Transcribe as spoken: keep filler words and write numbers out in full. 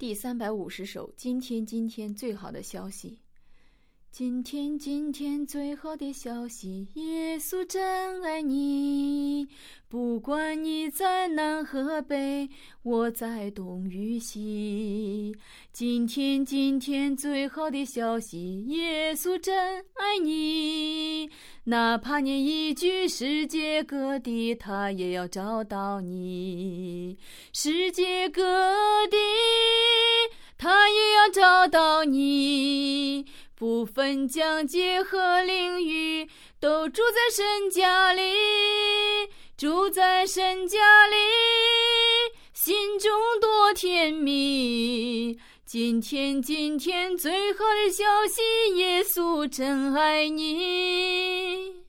第三百五十首，今天今天最好的消息。今天今天最好的消息，耶稣真爱你，不管你在南和北，我在东与西。今天今天最好的消息，耶稣真爱你，哪怕你移居世界各地，他也要找到你。世界各地他也要找到你，不分疆界和领域，都住在神家里，住在神家里，心中多甜蜜。今天今天最好的消息，耶稣真爱你。